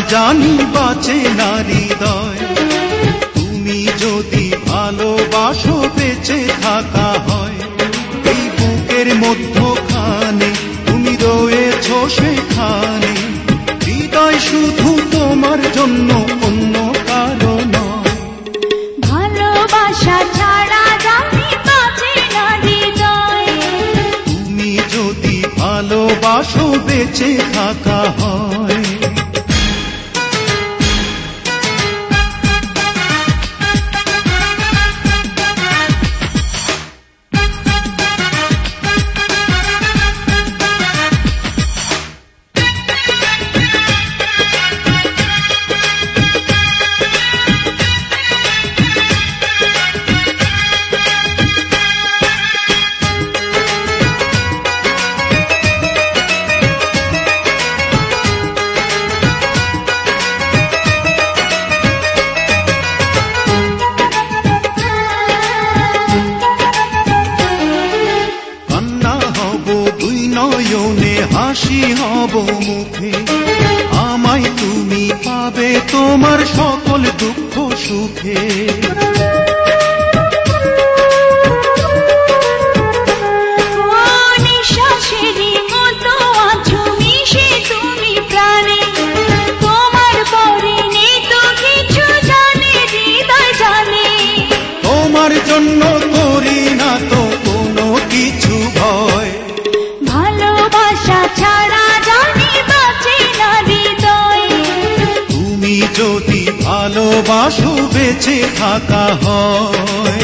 জানি বাঁচে না হৃদয়। তুমি যদি ভালোবাসো বেঁচে থাকা হয়, এই বুকের মধ্যখানে তুমি রয়েছো সেখানে। হৃদয় শুধু তোমার জন্য, অন্য কারো নয়। ভালোবাসা ছাড়া জানি বাঁচে না হৃদয়। তুমি যদি ভালোবাসো বেঁচে থাকা হয়। নয়নে হাসি হব মুখে, আমায় তুমি পাবে তোমার সকল দুঃখ সুখে। নিঃশ্বাসেরই মতো আছো মিশে তুমি প্রাণে, তোমার পরে নেই তো কিছু জানে হৃদয় জানে। তোমার জন্য করি না তো কোনো কিছু ভয়। ভালোবাসা ছাড়া জানি বাঁচে না হৃদয়। তুমি যদি ভালোবাসো বেঁচে থাকা হয়।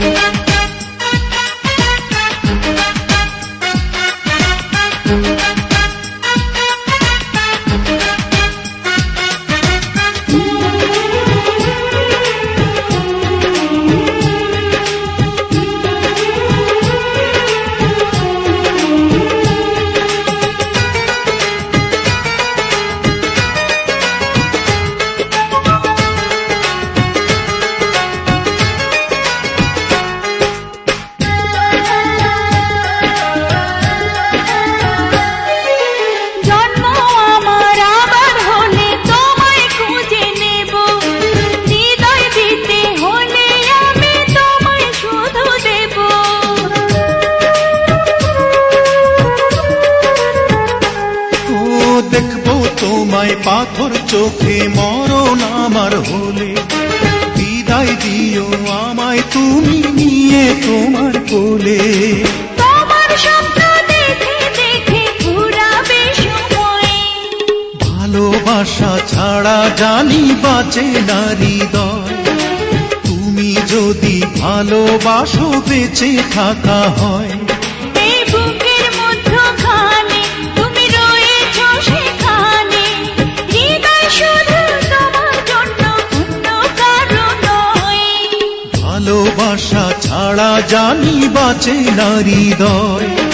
দেখবো তোমায় পাথর চোখে মরণ আমার হলে, বিদায় দিও আমায় তুমি নিয়ে তোমার কোলে। তোমার স্বপ্ন দেখে দেখে ঘুরাবে সময়। ভালোবাসা ছাড়া জানি বাঁচে না হৃদয়। তুমি যদি ভালোবাসো বেঁচে থাকা হয়। এই বুকের মধ্যখানে তুমি রয়েছো সেখানে, হৃদয় শুধু তোমার জন্য, অন্য কারো নয়। ভালোবাসা ছাড়া জানি বাঁচে না হৃদয়।